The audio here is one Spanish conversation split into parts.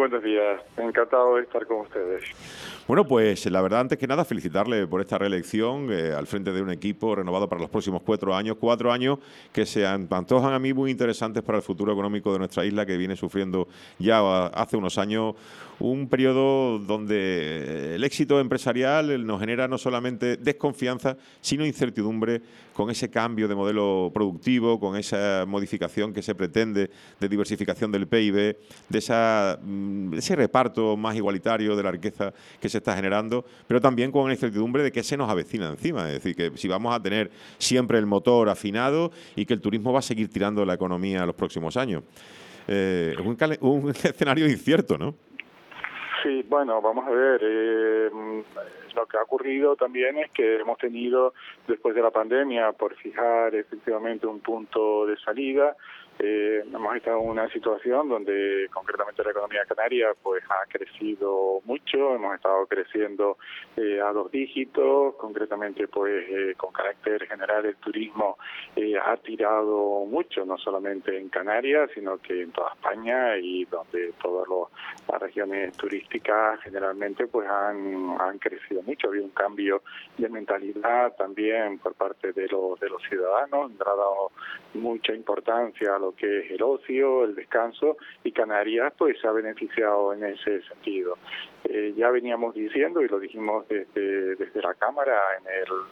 buenos días. Encantado de estar con ustedes. Bueno, pues la verdad, antes que nada, felicitarle por esta reelección al frente de un equipo renovado para los próximos 4 años. 4 años que se antojan a mí muy interesantes para el futuro económico de nuestra isla, que viene sufriendo ya hace unos años un periodo donde el éxito empresarial nos genera no solamente desconfianza, sino incertidumbre con ese cambio de modelo productivo, con esa modificación que se pretende de diversificación del PIB, de ese reparto más igualitario de la riqueza que se está generando, pero también con la incertidumbre de que se nos avecina encima. Es decir, que si vamos a tener siempre el motor afinado y que el turismo va a seguir tirando la economía en los próximos años. Es un escenario incierto, ¿no? Sí, bueno, vamos a ver. Lo que ha ocurrido también es que hemos tenido, después de la pandemia, por fijar efectivamente un punto de salida, hemos estado en una situación donde concretamente la economía canaria pues ha crecido mucho, hemos estado creciendo a 2 dígitos, concretamente pues con carácter general el turismo ha tirado mucho, no solamente en Canarias, sino que en toda España, y donde todas las regiones turísticas generalmente pues han crecido mucho. Ha habido un cambio de mentalidad también por parte de los ciudadanos, ha dado mucha importancia a lo que es el ocio, el descanso, y Canarias pues se ha beneficiado en ese sentido. Ya veníamos diciendo, y lo dijimos desde la Cámara en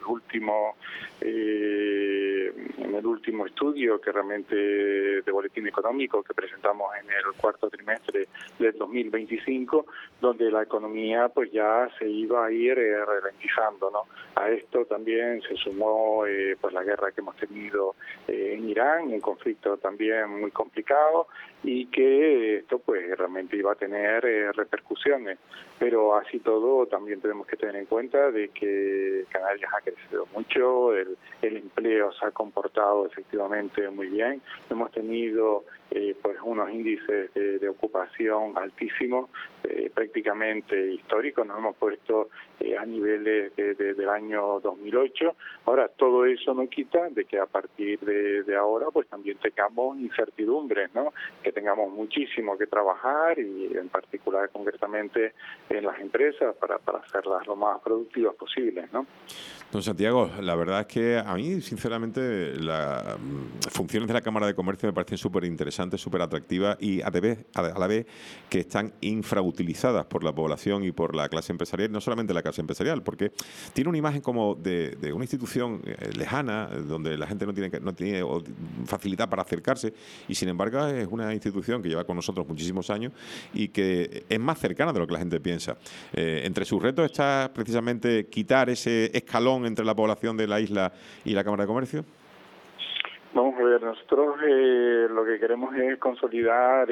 el último estudio que realmente de boletín económico que presentamos en el cuarto trimestre del 2025, donde la economía pues ya se iba a ir ralentizando, ¿no? A esto también se sumó pues la guerra que hemos tenido en Irán, un conflicto también muy complicado, y que esto pues realmente iba a tener repercusiones. Pero así todo también tenemos que tener en cuenta de que Canarias ha crecido mucho, el empleo se ha comportado efectivamente muy bien, hemos tenido pues unos índices de ocupación altísimos, prácticamente históricos, nos hemos puesto a niveles del año 2008. Ahora, todo eso no quita de que a partir de ahora pues también tengamos incertidumbres, ¿no? Que tengamos muchísimo que trabajar, y en particular concretamente en las empresas para hacerlas lo más productivas posibles, ¿no? Don Santiago, la verdad es que a mí, sinceramente, las funciones de la Cámara de Comercio me parecen súper interesantes, súper atractivas, y a la vez que están infrautilizadas por la población y por la clase empresarial, no solamente la clase empresarial, porque tiene una imagen como de una institución lejana, donde la gente no tiene facilidad para acercarse, y sin embargo es una institución que lleva con nosotros muchísimos años y que es más cercana de lo que la gente piensa. Entre sus retos está precisamente quitar ese escalón entre la población de la isla y la Cámara de Comercio. Vamos a ver, nosotros lo que queremos es consolidar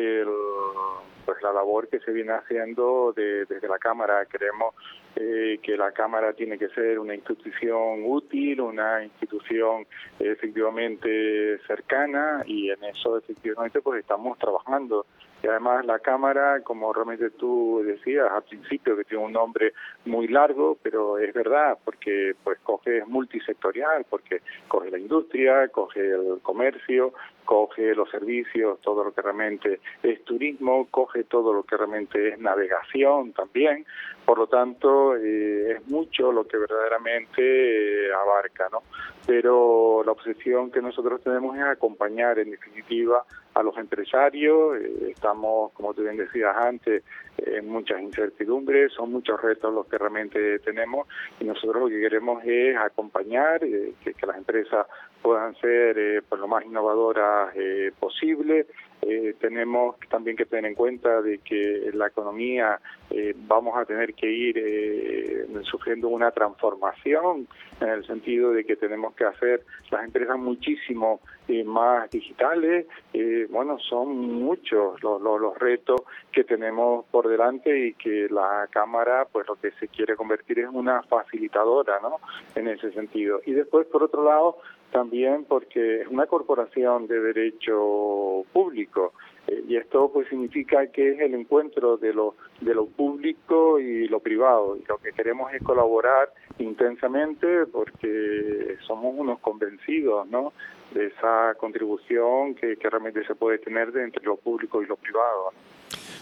pues la labor que se viene haciendo desde la Cámara. Queremos que la Cámara tiene que ser una institución útil, una institución efectivamente cercana, y en eso efectivamente pues estamos trabajando. Y además la Cámara, como realmente tú decías al principio, que tiene un nombre muy largo, pero es verdad, porque pues es multisectorial, porque coge la industria, coge el comercio, coge los servicios, todo lo que realmente es turismo, coge todo lo que realmente es navegación también. Por lo tanto, es mucho lo que verdaderamente abarca, ¿no? Pero la obsesión que nosotros tenemos es acompañar, en definitiva, a los empresarios. Estamos, como tú bien decías antes, en muchas incertidumbres, son muchos retos los que realmente tenemos, y nosotros lo que queremos es acompañar, que las empresas puedan ser pues lo más innovadoras posible. Tenemos también que tener en cuenta de que la economía vamos a tener que ir sufriendo una transformación, en el sentido de que tenemos que hacer las empresas muchísimo más digitales. Bueno, son muchos los retos que tenemos por delante, y que la Cámara pues lo que se quiere convertir es una facilitadora, ¿no? En ese sentido. Y después, por otro lado, también porque es una corporación de derecho público, y esto pues significa que es el encuentro de lo público y lo privado, y lo que queremos es colaborar intensamente, porque somos unos convencidos, ¿no?, de esa contribución que realmente se puede tener entre lo público y lo privado, ¿no?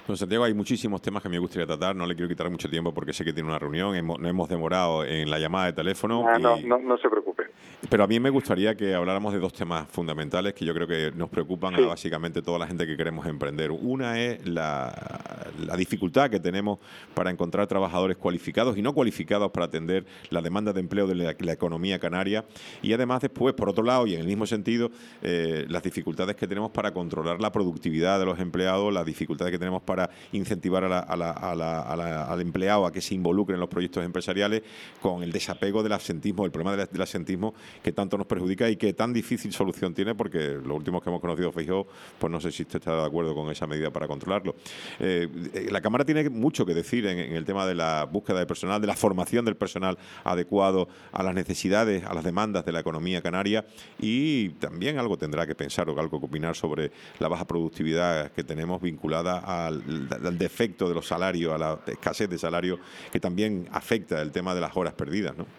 Don Santiago, hay muchísimos temas que me gustaría tratar, no le quiero quitar mucho tiempo porque sé que tiene una reunión, no hemos demorado en la llamada de teléfono, No se preocupe. pero a mí me gustaría que habláramos de dos temas fundamentales que yo creo que nos preocupan a Sí, básicamente toda la gente que queremos emprender. Una es la dificultad que tenemos para encontrar trabajadores cualificados y no cualificados para atender la demanda de empleo de la economía canaria, y además después, por otro lado, y en el mismo sentido, las dificultades que tenemos para controlar la productividad de los empleados, las dificultades que tenemos para incentivar al empleado a que se involucre en los proyectos empresariales, con el desapego del absentismo, el problema del absentismo que tanto nos perjudica y que tan difícil solución tiene, porque los últimos que hemos conocido, Feijóo, pues no sé si usted está de acuerdo con esa medida para controlarlo. La Cámara tiene mucho que decir en el tema de la búsqueda de personal, de la formación del personal adecuado a las necesidades, a las demandas de la economía canaria, y también algo tendrá que pensar o algo que opinar sobre la baja productividad que tenemos vinculada al defecto de los salarios, a la escasez de salarios, que también afecta el tema de las horas perdidas, ¿no?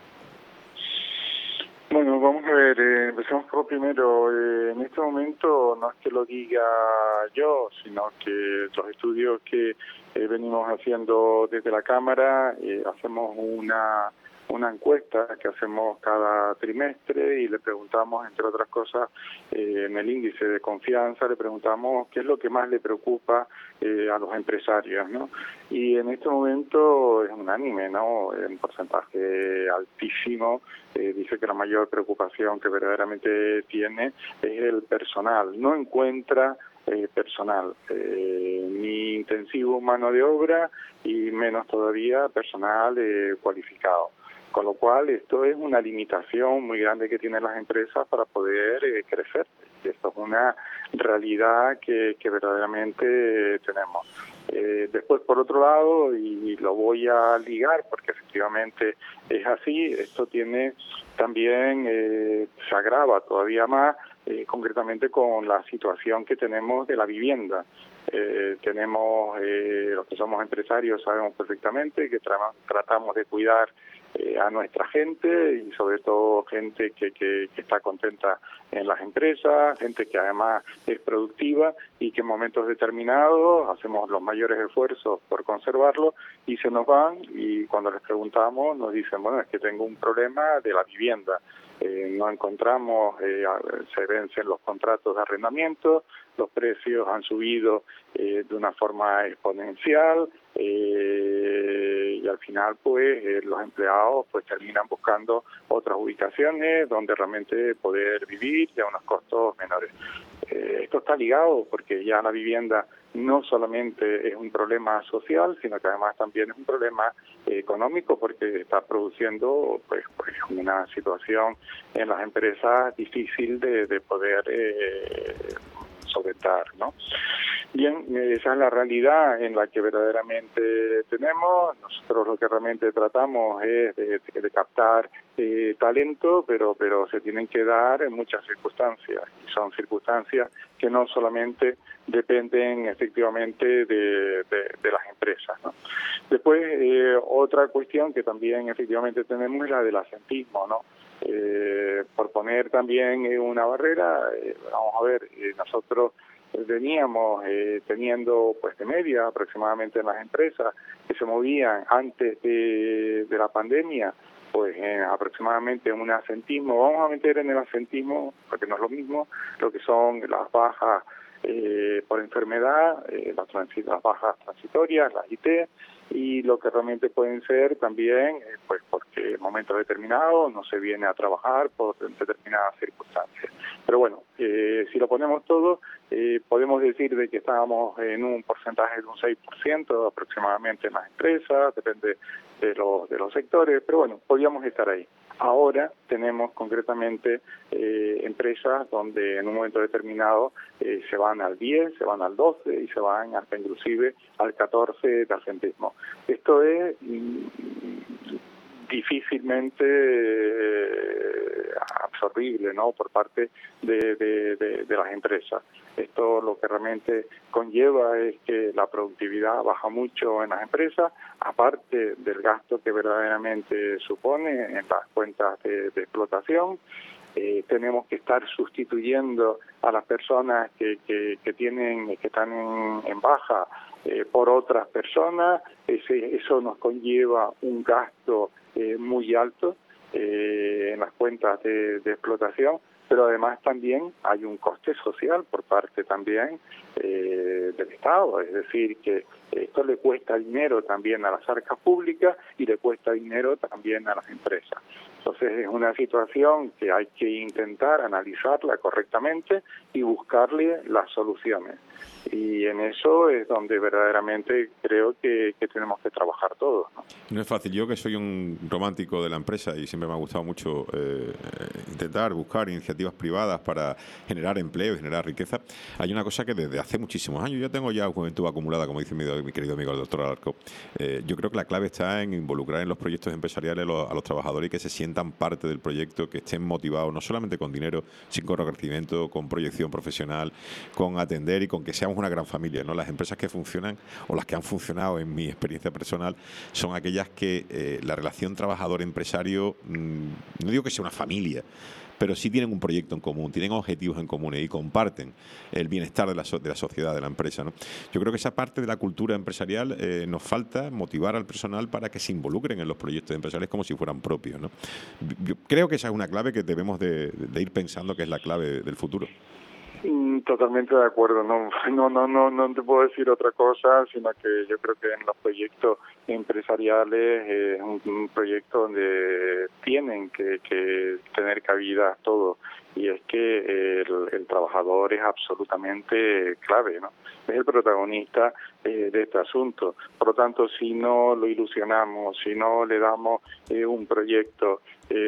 bueno, vamos a ver, empecemos por lo primero. En este momento no es que lo diga yo, sino que los estudios que venimos haciendo desde la Cámara, hacemos una encuesta que hacemos cada trimestre y le preguntamos, entre otras cosas, en el índice de confianza, le preguntamos qué es lo que más le preocupa a los empresarios, ¿no? Y en este momento es unánime, ¿no? En porcentaje altísimo, dice que la mayor preocupación que verdaderamente tiene es el personal. No encuentra personal, ni intensivo mano de obra y menos todavía personal cualificado. Con lo cual, esto es una limitación muy grande que tienen las empresas para poder crecer. Y esto es una realidad que verdaderamente tenemos. Después, por otro lado, y lo voy a ligar porque efectivamente es así, esto tiene también, se agrava todavía más, concretamente con la situación que tenemos de la vivienda. Tenemos, los que somos empresarios sabemos perfectamente que tratamos de cuidar a nuestra gente y sobre todo gente que está contenta en las empresas, gente que además es productiva y que en momentos determinados hacemos los mayores esfuerzos por conservarlo y se nos van, y cuando les preguntamos nos dicen, bueno, es que tengo un problema de la vivienda. No encontramos, se vencen los contratos de arrendamiento, los precios han subido de una forma exponencial, y al final pues los empleados pues terminan buscando otras ubicaciones donde realmente poder vivir y a unos costos menores. Esto está ligado porque ya la vivienda no solamente es un problema social, sino que además también es un problema económico, porque está produciendo pues una situación en las empresas difícil de poder solventar, ¿no? Bien, esa es la realidad en la que verdaderamente tenemos. Nosotros lo que realmente tratamos es de captar talento, pero se tienen que dar en muchas circunstancias, y son circunstancias que no solamente dependen efectivamente de las empresas, ¿no? Después, otra cuestión que también efectivamente tenemos es la del asentismo, ¿no? Por poner también una barrera, vamos a ver, nosotros veníamos teniendo pues de media aproximadamente en las empresas que se movían antes de la pandemia, pues aproximadamente un asentismo. Vamos a meter en el asentismo, porque no es lo mismo, lo que son las bajas por enfermedad, las bajas transitorias, las IT, y lo que realmente pueden ser también, pues porque en momentos determinados no se viene a trabajar por determinadas circunstancias. Pero bueno, si lo ponemos todo, podemos decir de que estábamos en un porcentaje de un 6% aproximadamente en las empresas, depende de los sectores, pero bueno, podíamos estar ahí. Ahora tenemos concretamente empresas donde en un momento determinado se van al 10, se van al 12 y se van hasta inclusive al 14 de asentismo. Esto es difícilmente absorbible, ¿no?, por parte de las empresas. Esto lo que realmente conlleva es que la productividad baja mucho en las empresas, aparte del gasto que verdaderamente supone en las cuentas de explotación. Tenemos que estar sustituyendo a las personas que están en baja por otras personas. Eso nos conlleva un gasto muy alto en las cuentas de explotación, pero además también hay un coste social por parte también del Estado, es decir, que esto le cuesta dinero también a las arcas públicas y le cuesta dinero también a las empresas. Entonces es una situación que hay que intentar analizarla correctamente y buscarle las soluciones. Y en eso es donde verdaderamente creo que tenemos que trabajar todos, ¿no? No es fácil. Yo, que soy un romántico de la empresa y siempre me ha gustado mucho intentar buscar iniciativas privadas para generar empleo y generar riqueza, hay una cosa que desde hace muchísimos años, yo tengo ya juventud acumulada, como dice mi querido amigo el doctor Alarco, yo creo que la clave está en involucrar en los proyectos empresariales a los trabajadores y que se sientan parte del proyecto, que estén motivados no solamente con dinero, sino con crecimiento, con proyección profesional, con atender y con que seamos una gran familia, ¿no? Las empresas que funcionan, o las que han funcionado en mi experiencia personal, son aquellas que la relación trabajador-empresario, no digo que sea una familia, pero sí tienen un proyecto en común, tienen objetivos en común y comparten el bienestar de la sociedad, de la empresa, ¿no? Yo creo que esa parte de la cultura empresarial nos falta motivar al personal para que se involucren en los proyectos empresariales como si fueran propios, ¿no? Yo creo que esa es una clave que debemos de ir pensando que es la clave del futuro. Totalmente de acuerdo, no te puedo decir otra cosa, sino que yo creo que en los proyectos empresariales es un proyecto donde tienen que tener cabida todo, y es que el trabajador es absolutamente clave, ¿no? Es el protagonista de este asunto. Por lo tanto, si no lo ilusionamos, si no le damos un proyecto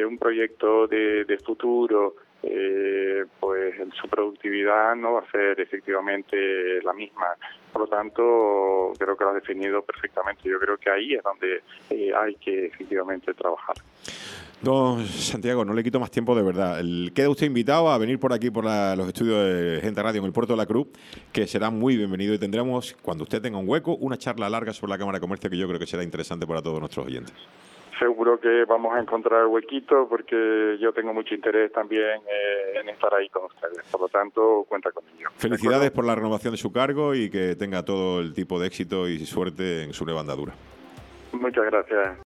de futuro, pues su productividad no va a ser efectivamente la misma. Por lo tanto, creo que lo has definido perfectamente. Yo creo que ahí es donde hay que efectivamente trabajar. Don Santiago, no le quito más tiempo, de verdad. Queda usted invitado a venir por aquí, por los estudios de Gente Radio en el Puerto de la Cruz, que será muy bienvenido, y tendremos, cuando usted tenga un hueco, una charla larga sobre la Cámara de Comercio, que yo creo que será interesante para todos nuestros oyentes. Seguro que vamos a encontrar huequito, porque yo tengo mucho interés también en estar ahí con ustedes. Por lo tanto, cuenta conmigo. Felicidades por la renovación de su cargo y que tenga todo el tipo de éxito y suerte en su nueva andadura. Muchas gracias.